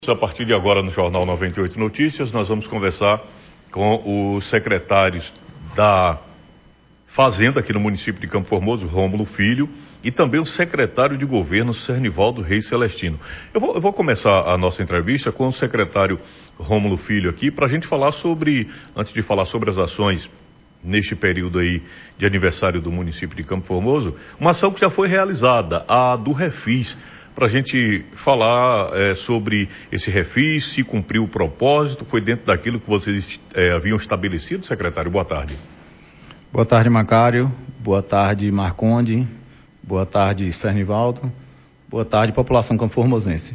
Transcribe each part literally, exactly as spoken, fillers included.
A partir de agora, no Jornal noventa e oito Notícias, nós vamos conversar com os secretários da Fazenda aqui no município de Campo Formoso, Rômulo Filho, e também o secretário de Governo, Cernivaldo Reis Celestino. Eu vou, eu vou começar a nossa entrevista com o secretário Rômulo Filho aqui, para a gente falar sobre, antes de falar sobre as ações neste período aí de aniversário do município de Campo Formoso, uma ação que já foi realizada, a do Refis, para a gente falar é, sobre esse refis, se cumpriu o propósito, foi dentro daquilo que vocês é, haviam estabelecido, secretário? Boa tarde. Boa tarde, Macário. Boa tarde, Marconde. Boa tarde, Cernivaldo. Boa tarde, população campoformosense.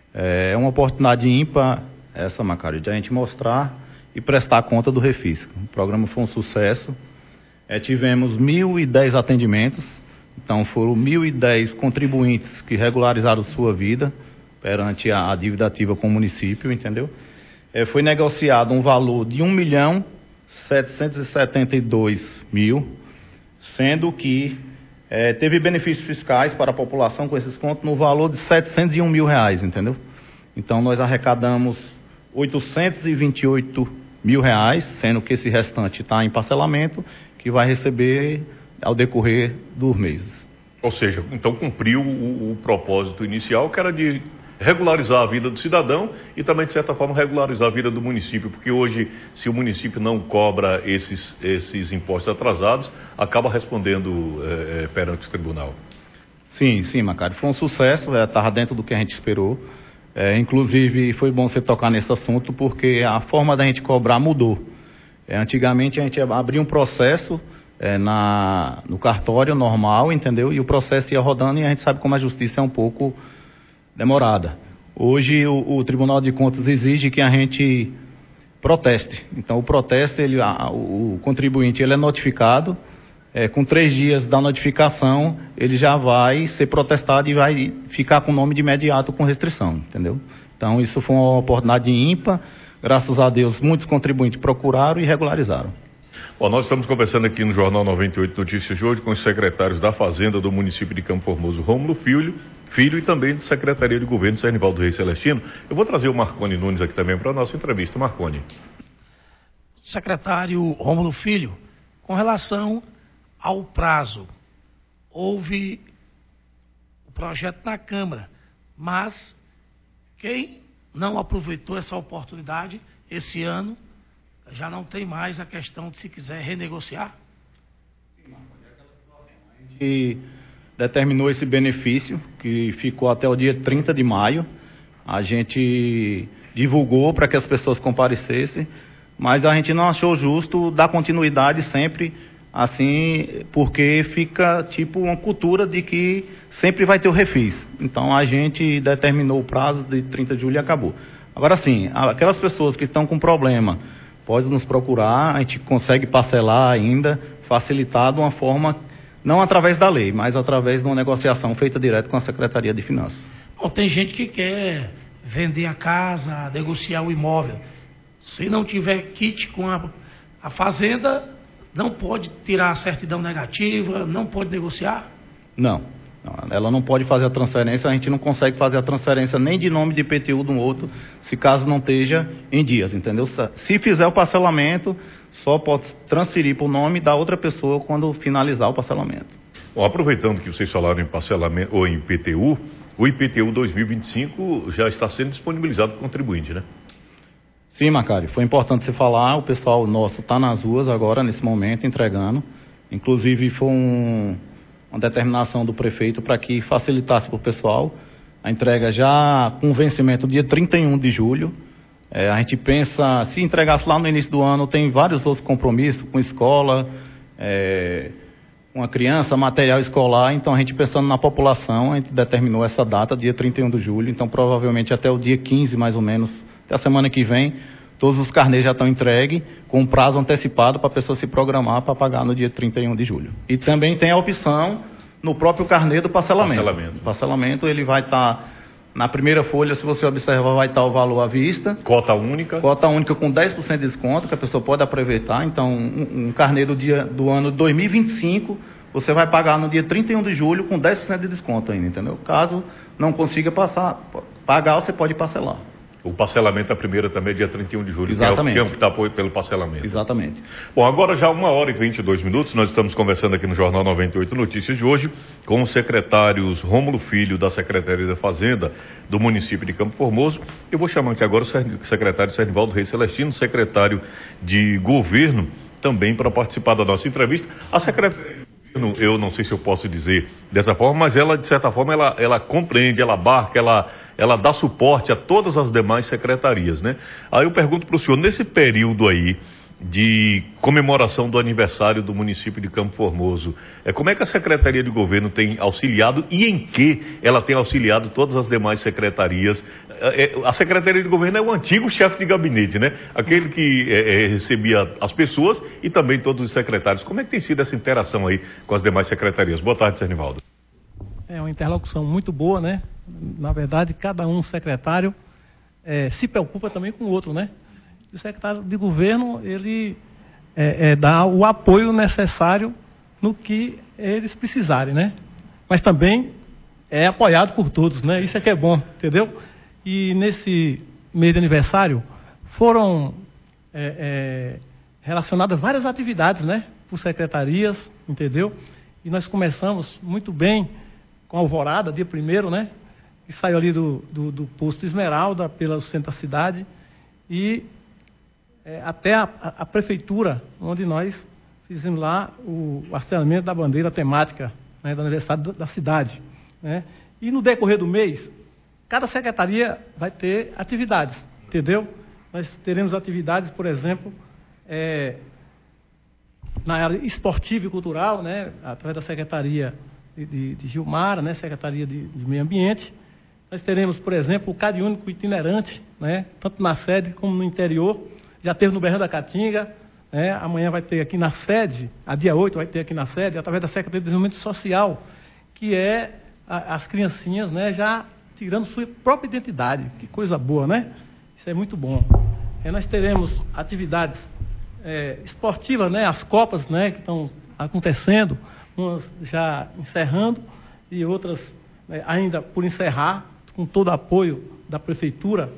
É uma oportunidade ímpar essa, Macário, de a gente mostrar e prestar conta do refis. O programa foi um sucesso. É, tivemos mil e dez atendimentos. Então, foram mil e dez contribuintes que regularizaram sua vida perante a, a dívida ativa com o município, entendeu? É, foi negociado um valor de um milhão setecentos e setenta e dois mil, sendo que é, teve benefícios fiscais para a população com esses contos no valor de setecentos e um mil reais, entendeu? Então, nós arrecadamos oitocentos e vinte e oito mil reais, sendo que esse restante está em parcelamento, que vai receber ao decorrer dos meses. Ou seja, então cumpriu o, o propósito inicial, que era de regularizar a vida do cidadão e também, de certa forma, regularizar a vida do município, porque hoje, se o município não cobra esses, esses impostos atrasados, acaba respondendo é, perante o tribunal. Sim, sim, Macário. Foi um sucesso, estava é, dentro do que a gente esperou. É, inclusive, foi bom você tocar nesse assunto, porque a forma da gente cobrar mudou. É, antigamente, a gente abria um processo É, na, no cartório normal, entendeu? E o processo ia rodando e a gente sabe como a justiça é um pouco demorada. Hoje o, o Tribunal de Contas exige que a gente proteste. Então o protesto, ele, a, o, o contribuinte ele é notificado, é, com três dias da notificação ele já vai ser protestado e vai ficar com o nome de imediato com restrição, entendeu? Então isso foi uma oportunidade ímpar, graças a Deus muitos contribuintes procuraram e regularizaram. Bom, nós estamos conversando aqui no Jornal noventa e oito Notícias de hoje com os secretários da Fazenda do município de Campo Formoso, Rômulo Filho, Filho e também da Secretaria de Governo, Cernivaldo Reis Celestino. Eu vou trazer o Marconi Nunes aqui também para a nossa entrevista. Marconi. Secretário Rômulo Filho, com relação ao prazo, houve o projeto na Câmara, mas quem não aproveitou essa oportunidade esse ano já não tem mais a questão de se quiser renegociar? A gente determinou esse benefício, que ficou até o dia trinta de maio. A gente divulgou para que as pessoas comparecessem, mas a gente não achou justo dar continuidade sempre assim, porque fica tipo uma cultura de que sempre vai ter o refis. Então a gente determinou o prazo de trinta de julho e acabou. Agora sim, aquelas pessoas que estão com problema, pode nos procurar, a gente consegue parcelar ainda, facilitar de uma forma, não através da lei, mas através de uma negociação feita direto com a Secretaria de Finanças. Bom, tem gente que quer vender a casa, negociar o imóvel. Se não tiver kit com a, a fazenda, não pode tirar a certidão negativa, não pode negociar? Não. Ela não pode fazer a transferência, a gente não consegue fazer a transferência nem de nome de I P T U de um outro, se caso não esteja em dias, entendeu? Se fizer o parcelamento, só pode transferir para o nome da outra pessoa quando finalizar o parcelamento. Bom, aproveitando que vocês falaram em parcelamento ou em I P T U, o I P T U dois mil e vinte e cinco já está sendo disponibilizado para o contribuinte, né? Sim, Macário, foi importante você falar, o pessoal nosso está nas ruas agora, nesse momento, entregando. Inclusive foi um... uma determinação do prefeito para que facilitasse para o pessoal a entrega já com vencimento dia trinta e um de julho. É, a gente pensa, se entregasse lá no início do ano, tem vários outros compromissos com escola, é, com a criança, material escolar, então a gente pensando na população, a gente determinou essa data, dia trinta e um de julho, então provavelmente até o dia quinze, mais ou menos, até a semana que vem, todos os carnês já estão entregues, com prazo antecipado para a pessoa se programar para pagar no dia trinta e um de julho. E também tem a opção no próprio carnê do parcelamento. Parcelamento. O parcelamento ele vai estar, tá, na primeira folha, se você observar, vai estar tá o valor à vista. Cota única. Cota única com dez por cento de desconto, que a pessoa pode aproveitar. Então, um, um carnê do, dia, do ano dois mil e vinte e cinco, você vai pagar no dia trinta e um de julho com dez por cento de desconto ainda, entendeu? Caso não consiga passar, pagar, você pode parcelar. O parcelamento, a primeira também é dia trinta e um de julho. Exatamente. Que é o que está pelo parcelamento. Exatamente. Bom, agora já uma hora e vinte e dois minutos, nós estamos conversando aqui no Jornal noventa e oito Notícias de hoje com os secretários Rômulo Filho, da Secretaria da Fazenda do município de Campo Formoso. Eu vou chamar aqui agora o secretário Sernivaldo Reis Celestino, secretário de Governo, também para participar da nossa entrevista. A secretária... Eu não sei se eu posso dizer dessa forma, mas ela, de certa forma, ela, ela compreende, ela abarca, ela, ela dá suporte a todas as demais secretarias, né? Aí eu pergunto para o senhor, nesse período aí de comemoração do aniversário do município de Campo Formoso, é, como é que a Secretaria de Governo tem auxiliado e em que ela tem auxiliado todas as demais secretarias? É, é, a Secretaria de Governo é o antigo chefe de gabinete, né? Aquele que é, é, recebia as pessoas e também todos os secretários. Como é que tem sido essa interação aí com as demais secretarias? Boa tarde, Sernivaldo. É uma interlocução muito boa, né? Na verdade, cada um secretário é, se preocupa também com o outro, né? O secretário de governo, ele é, é, dá o apoio necessário no que eles precisarem, né? Mas também é apoiado por todos, né? Isso é que é bom, entendeu? E nesse mês de aniversário foram é, é, relacionadas várias atividades, né? Por secretarias, entendeu? E nós começamos muito bem com a Alvorada, dia primeiro, né? Que saiu ali do, do, do posto Esmeralda, pelo centro da cidade, e é, até a, a, a prefeitura, onde nós fizemos lá o, o hasteamento da bandeira temática, né, do aniversário da, da cidade, né? E no decorrer do mês, cada secretaria vai ter atividades, entendeu? Nós teremos atividades, por exemplo, é, na área esportiva e cultural, né, através da Secretaria de, de, de Gilmara, né, Secretaria de, de Meio Ambiente. Nós teremos, por exemplo, o Cade Único itinerante, né, tanto na sede como no interior. Já teve no Berrão da Caatinga, né, amanhã vai ter aqui na sede, a dia oito vai ter aqui na sede, através da Secretaria de Desenvolvimento Social, que é a, as criancinhas, né, já tirando sua própria identidade. Que coisa boa, né? Isso é muito bom. É, nós teremos atividades é, esportivas, né, as Copas, né, que estão acontecendo, umas já encerrando e outras né, ainda por encerrar, com todo o apoio da Prefeitura.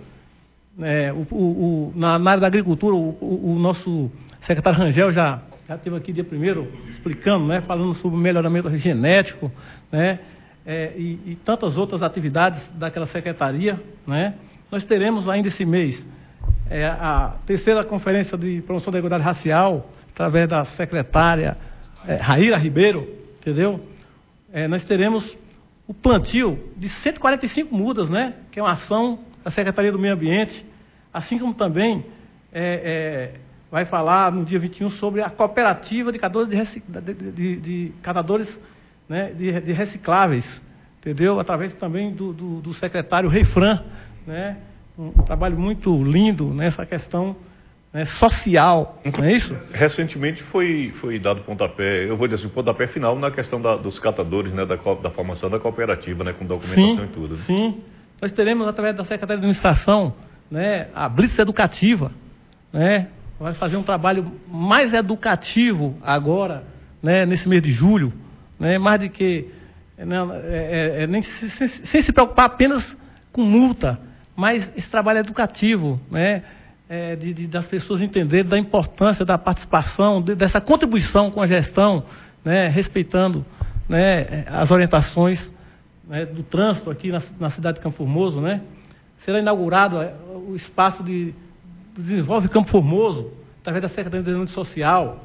É, o, o, o, na, na área da agricultura, o, o, o nosso secretário Rangel já, já esteve aqui dia primeiro explicando, né, falando sobre o melhoramento genético, né, é, e, e tantas outras atividades daquela secretaria, né. Nós teremos ainda esse mês é, a terceira conferência de promoção da igualdade racial, através da secretária é, Raíra Ribeiro, entendeu? É, nós teremos o plantio de cento e quarenta e cinco mudas, né, que é uma ação da Secretaria do Meio Ambiente, assim como também é, é, vai falar no dia vinte e um sobre a cooperativa de catadores de, recic... de, de, de, catadores, né, de, de recicláveis, entendeu? Através também do, do, do secretário Reifran, né, um, um trabalho muito lindo nessa questão, né, social, não é isso? Recentemente foi, foi dado pontapé, eu vou dizer assim, pontapé final na questão da, dos catadores, né, da, da formação da cooperativa, né, com documentação sim, e tudo. Né? Sim, nós teremos através da Secretaria de Administração, né, a Blitz Educativa, né, vai fazer um trabalho mais educativo agora, né, nesse mês de julho, né, mais do que, né, é, é, é, nem, sem, sem se preocupar apenas com multa, mas esse trabalho educativo, né, é, de, de, das pessoas entenderem da importância da participação, de, dessa contribuição com a gestão, né, respeitando, né, as orientações, né, do trânsito aqui na, na cidade de Campo Formoso, né? Será inaugurado o espaço de, de Desenvolve Campo Formoso, através da Secretaria de Desenvolvimento Social,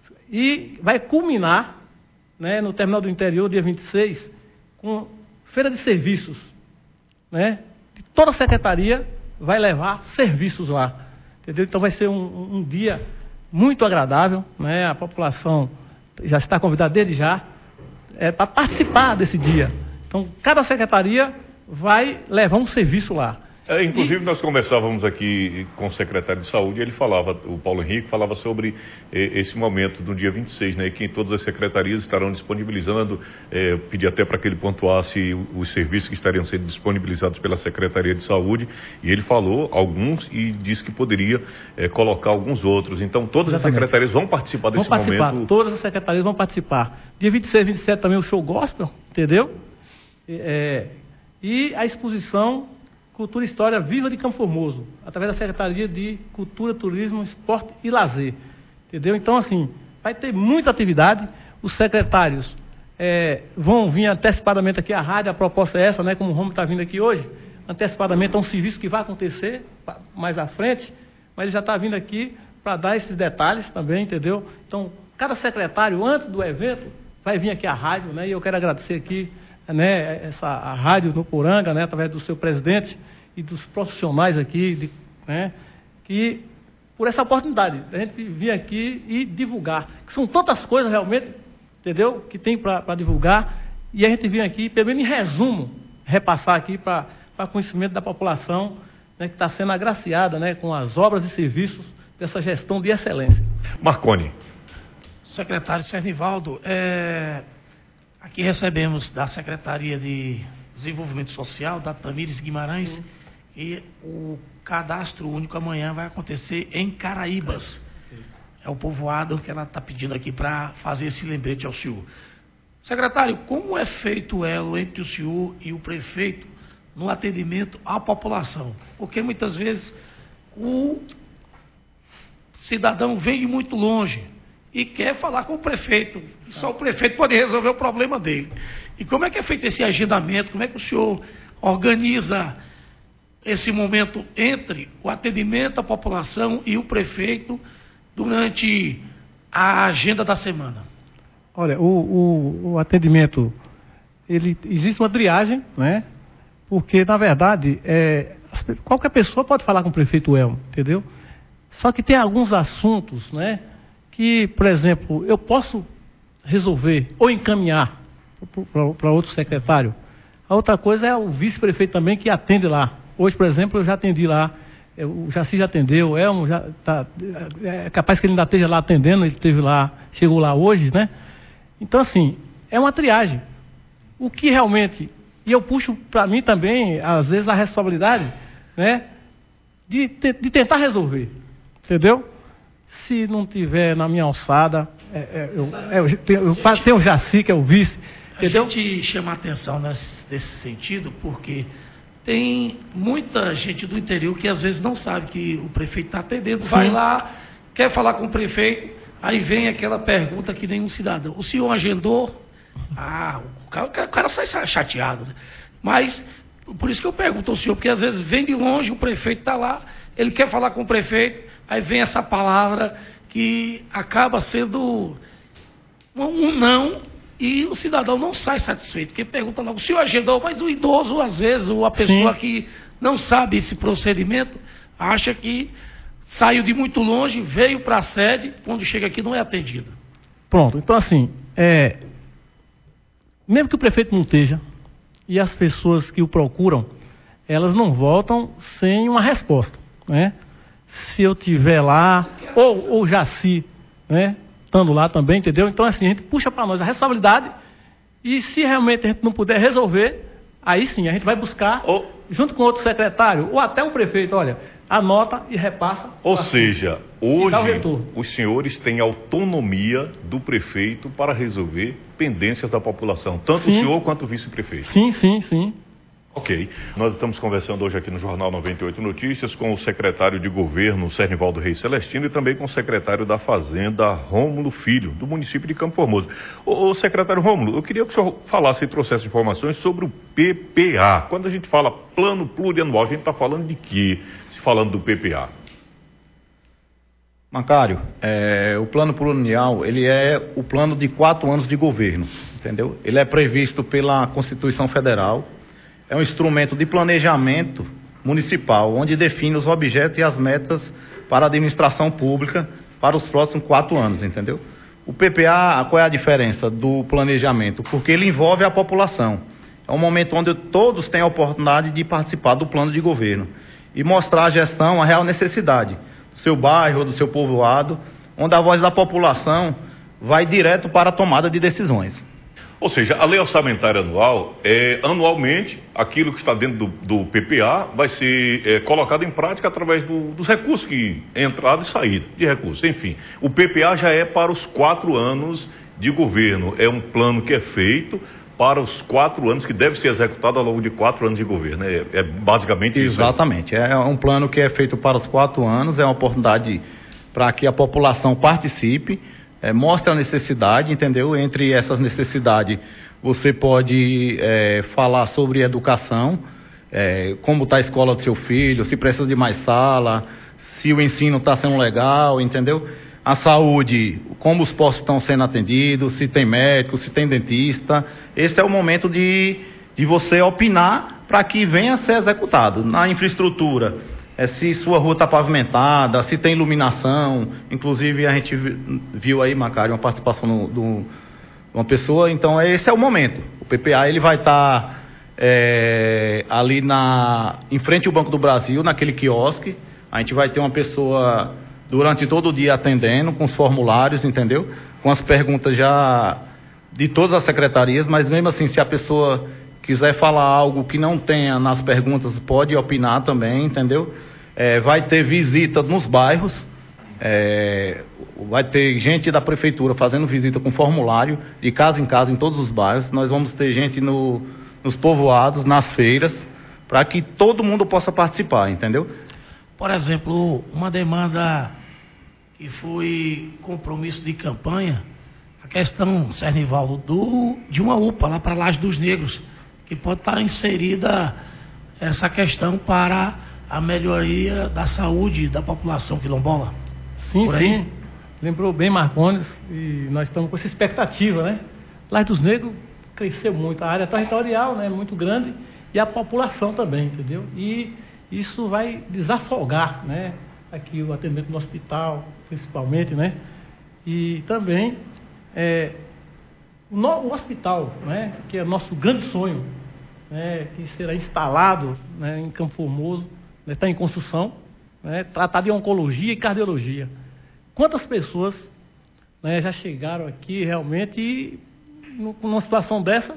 e vai culminar, né, no Terminal do Interior, dia vinte e seis, com feira de serviços, né? E toda a secretaria vai levar serviços lá, entendeu? Então vai ser um, um dia muito agradável, né? A população já está convidada desde já é, para participar desse dia. Então, cada secretaria vai levar um serviço lá. É, inclusive, e... nós conversávamos aqui com o secretário de Saúde, ele falava, o Paulo Henrique, falava sobre eh, esse momento do dia vinte e seis, né, que todas as secretarias estarão disponibilizando, eh, pedi até para que ele pontuasse os, os serviços que estariam sendo disponibilizados pela Secretaria de Saúde, e ele falou alguns e disse que poderia eh, colocar alguns outros. Então, todas Exatamente. As secretarias vão participar desse vão participar, momento. Todas as secretarias vão participar. Dia vinte e seis, vinte e sete também o show gospel, entendeu? É, e a exposição Cultura e História Viva de Campo Formoso, através da Secretaria de Cultura, Turismo, Esporte e Lazer. Entendeu? Então, assim, vai ter muita atividade. Os secretários é, vão vir antecipadamente aqui à rádio. A proposta é essa, né? Como o Romulo está vindo aqui hoje, antecipadamente é um serviço que vai acontecer mais à frente, mas ele já está vindo aqui para dar esses detalhes também, entendeu? Então, cada secretário, antes do evento, vai vir aqui à rádio, né? E eu quero agradecer aqui, né, essa, a Rádio Nuporanga, né, através do seu presidente e dos profissionais aqui, de, né, que, por essa oportunidade, a gente vir aqui e divulgar, que são tantas coisas realmente, entendeu, que tem para divulgar, e a gente vir aqui, pelo menos em resumo, repassar aqui para conhecimento da população, né, que está sendo agraciada, né, com as obras e serviços dessa gestão de excelência. Marconi. Secretário Sernivaldo, é... aqui recebemos da Secretaria de Desenvolvimento Social, da Tamires Guimarães, Sim. e o cadastro único amanhã vai acontecer em Caraíbas. Sim. É o povoado que ela está pedindo aqui para fazer esse lembrete ao senhor. Secretário, como é feito o elo entre o senhor e o prefeito no atendimento à população? Porque muitas vezes o cidadão vem de muito longe e quer falar com o prefeito. Só o prefeito pode resolver o problema dele. E como é que é feito esse agendamento? Como é que o senhor organiza esse momento entre o atendimento à população e o prefeito durante a agenda da semana? Olha, o, o, o atendimento, ele, existe uma triagem, né? Porque, na verdade, é, qualquer pessoa pode falar com o prefeito Elmo, entendeu? Só que tem alguns assuntos, né, que, por exemplo, eu posso resolver ou encaminhar para outro secretário. A outra coisa é o vice-prefeito também que atende lá. Hoje, por exemplo, eu já atendi lá, o Jaci já atendeu, o Elmo já está, é capaz que ele ainda esteja lá atendendo, ele esteve lá, chegou lá hoje, né? Então, assim, é uma triagem. O que realmente, e eu puxo para mim também, às vezes, a responsabilidade, né, de, de tentar resolver, entendeu? Se não tiver na minha alçada, é, é, eu, é, eu, eu, eu tenho o Jaci, que é o vice, entendeu? A gente chama a atenção nesse, nesse sentido, porque tem muita gente do interior que às vezes não sabe que o prefeito está atendendo, Sim. vai lá, quer falar com o prefeito, aí vem aquela pergunta que nenhum cidadão. O senhor agendou? Ah, o cara, o cara sai chateado, né? Mas, por isso que eu pergunto ao senhor, porque às vezes vem de longe, o prefeito está lá, ele quer falar com o prefeito, aí vem essa palavra que acaba sendo um não, e o cidadão não sai satisfeito, porque pergunta logo, o senhor agendou, mas o idoso, às vezes, ou a pessoa Sim. que não sabe esse procedimento, acha que saiu de muito longe, veio para a sede, quando chega aqui não é atendido. Pronto, então assim, é, mesmo que o prefeito não esteja, e as pessoas que o procuram, elas não voltam sem uma resposta, né? Se eu estiver lá, ou o Jaci, né, estando lá também, entendeu? Então, assim, a gente puxa para nós a responsabilidade, e se realmente a gente não puder resolver, aí sim, a gente vai buscar, ou, junto com outro secretário, ou até um prefeito, olha, anota e repassa. Ou seja, hoje os senhores têm autonomia do prefeito para resolver pendências da população, tanto sim. o senhor quanto o vice-prefeito. Sim, sim, sim. Ok. Nós estamos conversando hoje aqui no Jornal noventa e oito Notícias com o secretário de Governo, Sernivaldo Reis Celestino, e também com o secretário da Fazenda, Rômulo Filho, do município de Campo Formoso. Ô, ô secretário Rômulo, eu queria que o senhor falasse e trouxesse informações sobre o P P A. Quando a gente fala plano plurianual, a gente está falando de quê? Se falando do P P A. Macário, é, o plano plurianual, ele é o plano de quatro anos de governo, entendeu? Ele é previsto pela Constituição Federal. É um instrumento de planejamento municipal, onde define os objetos e as metas para a administração pública para os próximos quatro anos, entendeu? O P P A, qual é a diferença do planejamento? Porque ele envolve a população. É um momento onde todos têm a oportunidade de participar do plano de governo e mostrar à gestão a real necessidade do seu bairro ou do seu povoado, onde a voz da população vai direto para a tomada de decisões. Ou seja, a lei orçamentária anual, é, anualmente, aquilo que está dentro do, do P P A vai ser é, colocado em prática através do, dos recursos que entrada e saída de recursos. Enfim, o P P A já é para os quatro anos de governo. É um plano que é feito para os quatro anos, que deve ser executado ao longo de quatro anos de governo. É, é basicamente isso. Exatamente. É um plano que é feito para os quatro anos, é uma oportunidade para que a população participe, é, mostre a necessidade, entendeu? Entre essas necessidades, você pode é, falar sobre educação, é, como está a escola do seu filho, se precisa de mais sala, se o ensino está sendo legal, entendeu? A saúde, como os postos estão sendo atendidos, se tem médico, se tem dentista. Esse é o momento de, de você opinar para que venha a ser executado. Na infraestrutura, é, se sua rua está pavimentada, se tem iluminação. Inclusive, a gente viu aí, Macário, uma participação no, do, de uma pessoa. Então, esse é o momento. O P P A ele vai estar tá, é, ali na, em frente ao Banco do Brasil, naquele quiosque. A gente vai ter uma pessoa durante todo o dia atendendo, com os formulários, entendeu? Com as perguntas já de todas as secretarias, mas mesmo assim, se a pessoa quiser falar algo que não tenha nas perguntas, pode opinar também, entendeu? É, vai ter visita nos bairros, é, vai ter gente da prefeitura fazendo visita com formulário, de casa em casa, em todos os bairros. Nós vamos ter gente no, nos povoados, nas feiras, para que todo mundo possa participar, entendeu? Por exemplo, uma demanda que foi compromisso de campanha, a questão, Sernivaldo, do, de uma U P A lá para Laje dos Negros, que pode estar inserida essa questão para a melhoria da saúde da população quilombola. Sim, sim. Lembrou bem, Marcondes, e nós estamos com essa expectativa, né? Laje dos Negros cresceu muito, a área territorial, né, muito grande, e a população também, entendeu? E isso vai desafogar, né, aqui o atendimento no hospital, principalmente, né? E também é, o, no, o hospital, né, que é nosso grande sonho, né, que será instalado, né, em Campo Formoso, né, está em construção, né, tratar de oncologia e cardiologia. Quantas pessoas, né, já chegaram aqui realmente e, numa situação dessa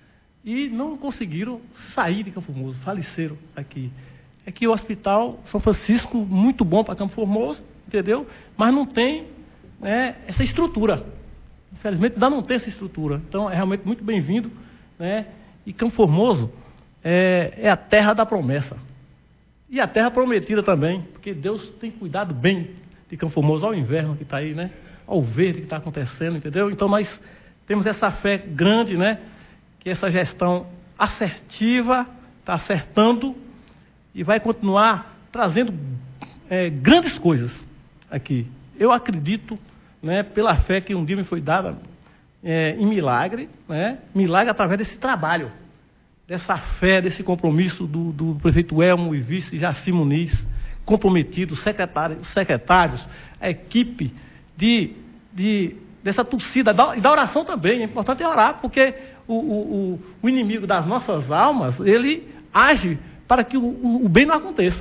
e não conseguiram sair de Campo Formoso, faleceram aqui. É que o Hospital São Francisco, muito bom para Campo Formoso, entendeu? Mas não tem, né, essa estrutura. Infelizmente, ainda não tem essa estrutura. Então, é realmente muito bem-vindo, né? E Campo Formoso é, é a terra da promessa. E a terra prometida também, porque Deus tem cuidado bem de Campo Formoso, ao inverno que está aí, né? Ao verde que está acontecendo, entendeu? Então, nós temos essa fé grande, né? Que essa gestão assertiva está acertando e vai continuar trazendo é, grandes coisas aqui. Eu acredito, né, pela fé que um dia me foi dada é, em milagre, né, milagre através desse trabalho, dessa fé, desse compromisso do, do prefeito Elmo e vice Jaci Muniz, comprometidos, secretários, secretários, a equipe de, de, dessa torcida, e da oração também. É importante orar, porque o, o, o inimigo das nossas almas, ele age para que o, o, o bem não aconteça.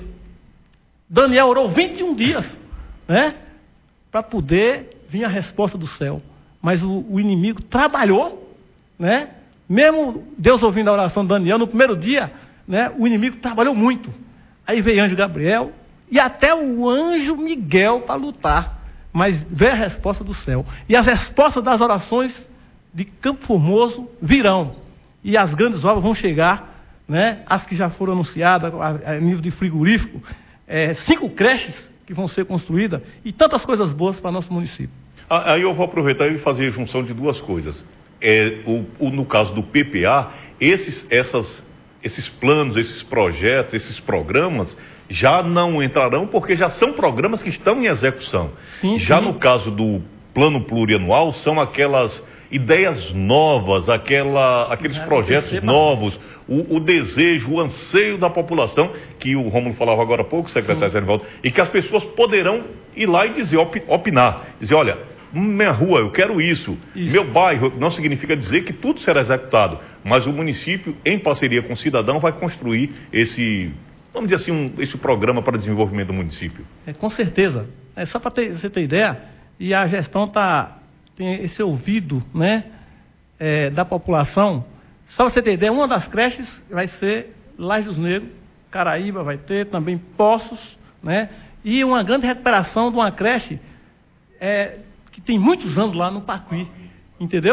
Daniel orou vinte e um dias, né, para poder vir a resposta do céu. Mas o, o inimigo trabalhou, né, mesmo Deus ouvindo a oração de Daniel, no primeiro dia, né, o inimigo trabalhou muito. Aí veio o anjo Gabriel e até o anjo Miguel para lutar. Mas veio a resposta do céu. E as respostas das orações de Campo Formoso virão. E as grandes obras vão chegar, né, as que já foram anunciadas a, a nível de frigorífico, é, cinco creches que vão ser construídas e tantas coisas boas para nosso município. Aí eu vou aproveitar e fazer a junção de duas coisas. É, o, o, no caso do P P A, esses, essas, esses planos, esses projetos, esses programas já não entrarão porque já são programas que estão em execução. Sim, já sim. No caso do plano plurianual, são aquelas ideias novas, aquela, aqueles Já projetos perceba. novos, o, o desejo, o anseio da população, que o Rômulo falava agora há pouco, secretário Sernivaldo, e que as pessoas poderão ir lá e dizer, op, opinar, dizer, olha, minha rua, eu quero isso. isso, meu bairro, não significa dizer que tudo será executado, mas o município, em parceria com o cidadão, vai construir esse, vamos dizer assim, um, esse programa para desenvolvimento do município. É, com certeza. É só para você ter ideia, e a gestão tá, tem esse ouvido, né, é, da população. Só para você ter ideia, uma das creches vai ser Laje dos Negros, Caraíba vai ter, também Poços, né, e uma grande recuperação de uma creche é, que tem muitos anos lá no Pacuí, entendeu?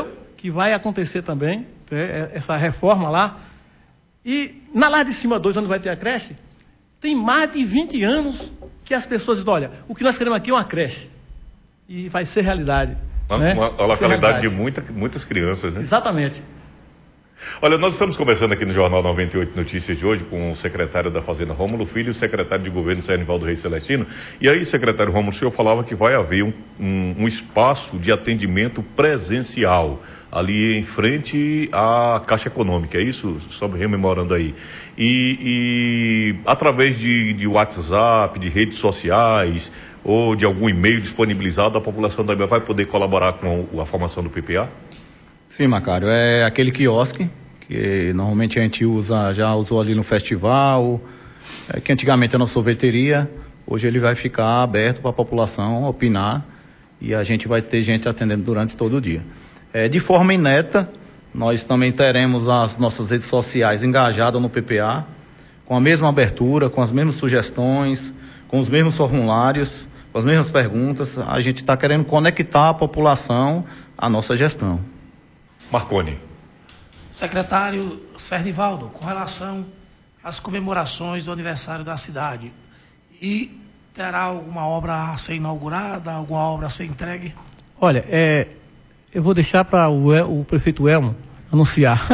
que vai acontecer também, né, essa reforma lá. E na Lá de Cima dois, onde vai ter a creche, tem mais de vinte anos que as pessoas dizem, olha, o que nós queremos aqui é uma creche. E vai ser realidade. Uma, né? uma, uma localidade de muita, muitas crianças, né? Exatamente. Olha, nós estamos conversando aqui no Jornal noventa e oito Notícias de hoje com o secretário da Fazenda, Rômulo Filho, e o secretário de Governo, Sernivaldo Reis Celestino. E aí, secretário Rômulo, o senhor falava que vai haver um, um, um espaço de atendimento presencial ali em frente à Caixa Econômica, é isso? Só rememorando aí. E, e através de, de WhatsApp, de redes sociais ou de algum e-mail disponibilizado, a população também vai poder colaborar com a formação do P P A? Sim, Macário, é aquele quiosque que normalmente a gente usa, já usou ali no festival, é, que antigamente era uma sorveteria, hoje ele vai ficar aberto para a população opinar e a gente vai ter gente atendendo durante todo o dia. É, de forma ineta, nós também teremos as nossas redes sociais engajadas no P P A, com a mesma abertura, com as mesmas sugestões, com os mesmos formulários, com as mesmas perguntas. A gente está querendo conectar a população à nossa gestão. Marconi. Secretário Sernivaldo, com relação às comemorações do aniversário da cidade, e terá alguma obra a ser inaugurada, alguma obra a ser entregue? Olha, é, eu vou deixar para o, o prefeito Elmo anunciar.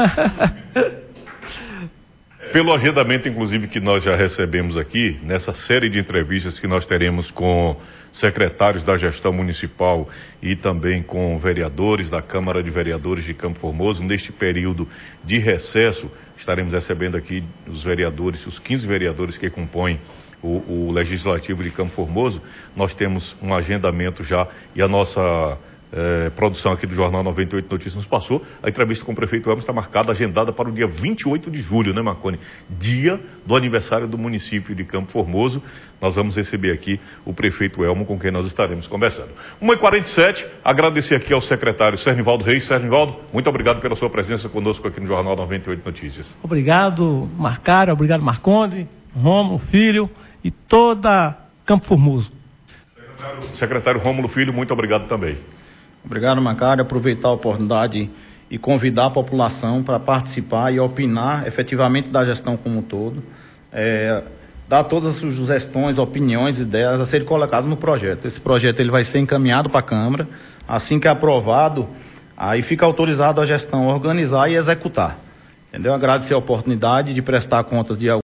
Pelo agendamento, inclusive, que nós já recebemos aqui, nessa série de entrevistas que nós teremos com secretários da gestão municipal e também com vereadores da Câmara de Vereadores de Campo Formoso, neste período de recesso, estaremos recebendo aqui os vereadores, os quinze vereadores que compõem o, o Legislativo de Campo Formoso. Nós temos um agendamento já e a nossa É, produção aqui do Jornal noventa e oito Notícias nos passou. A entrevista com o prefeito Elmo está marcada, agendada para o dia vinte e oito de julho, né, Marconi? Dia do aniversário do município de Campo Formoso. Nós vamos receber aqui o prefeito Elmo, com quem nós estaremos conversando. uma e quarenta e sete, agradecer aqui ao secretário Sernivaldo Reis. Sernivaldo, muito obrigado pela sua presença conosco aqui no Jornal noventa e oito Notícias. Obrigado, Marcário, obrigado, Marconde, Rômulo Filho e toda Campo Formoso. Secretário, secretário Rômulo Filho, muito obrigado também. Obrigado, Macário. Aproveitar a oportunidade e convidar a população para participar e opinar efetivamente da gestão como um todo. É, dar todas as sugestões, opiniões, ideias a serem colocadas no projeto. Esse projeto ele vai ser encaminhado para a Câmara. Assim que é aprovado, aí fica autorizado a gestão a organizar e executar. Entendeu? Agradecer a oportunidade de prestar contas de